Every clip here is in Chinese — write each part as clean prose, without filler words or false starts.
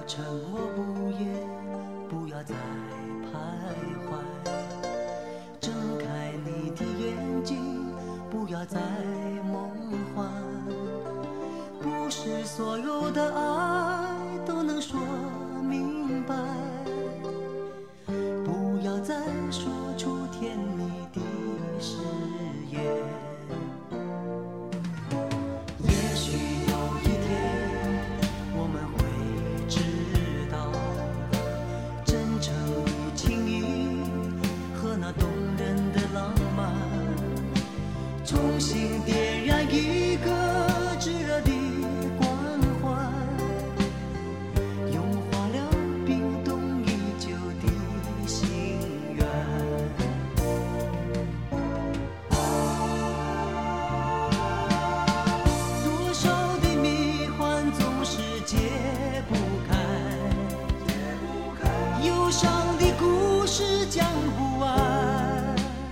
沉默不言，不要再徘徊。睁开你的眼睛，不要再梦幻。不是所有的爱都能说明白，不要再说出甜蜜的誓言。也许有一天我们会知道，真诚的情谊和那动人的浪漫，重新点燃一个炙热的关怀，融化了冰冻已久的心愿。多少的谜团总是解不开，忧伤的故事讲不完，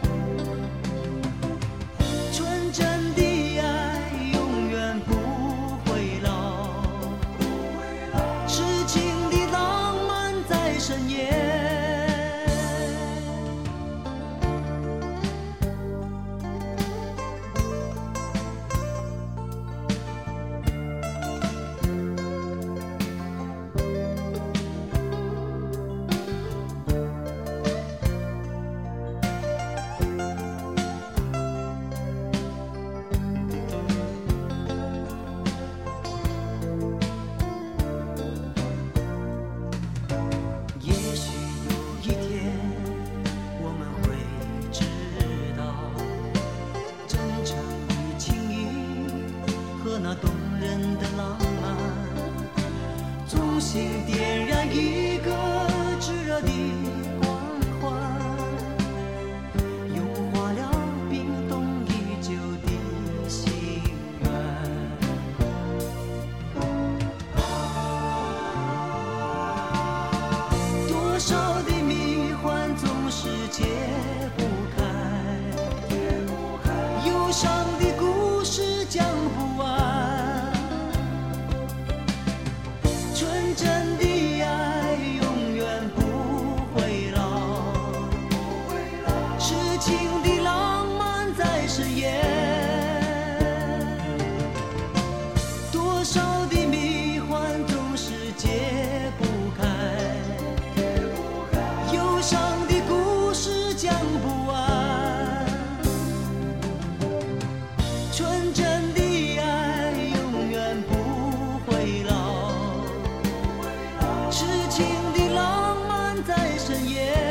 纯真的爱永远不会老，痴情的浪漫在深夜。也许有一天我们会知道，真诚的情谊和那动人的浪漫，重新点燃一个炙热的关怀，融化了冰冻已久的心愿。多少的谜团总是解不开，忧伤的故事讲不完，纯真的爱永远不会老，痴情的浪漫在深夜。多少的谜团总是解不开，忧伤的故事讲不完，纯真的爱永远不会老，痴情的浪漫在深夜。